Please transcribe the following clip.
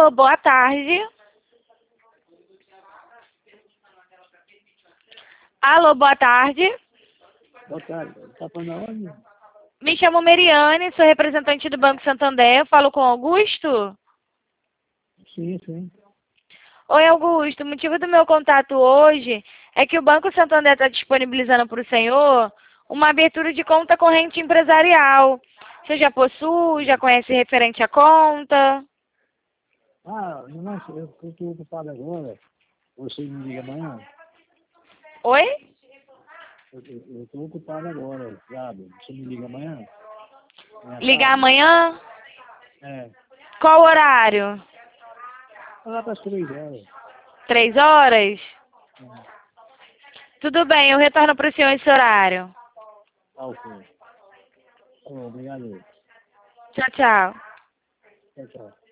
Alô, boa tarde. Alô, boa tarde. Boa tarde. Tá falando aonde? Me chamo Meriane, sou representante do Banco Santander. Falo com Augusto? Sim, sim. Oi, Augusto. O motivo do meu contato hoje é que o Banco Santander está disponibilizando para o senhor uma abertura de conta corrente empresarial. Você já possui, já conhece referente à conta? Não, eu estou ocupado agora. Você me liga amanhã? Oi? Eu estou ocupado agora, sabe? Você me liga amanhã? Ligar Tarde? amanhã? É. Qual horário? Lá para as 3 horas. 3 horas? É. Tudo bem, eu retorno para o senhor esse horário. Ok. Obrigado. Tchau, tchau. Tchau, tchau.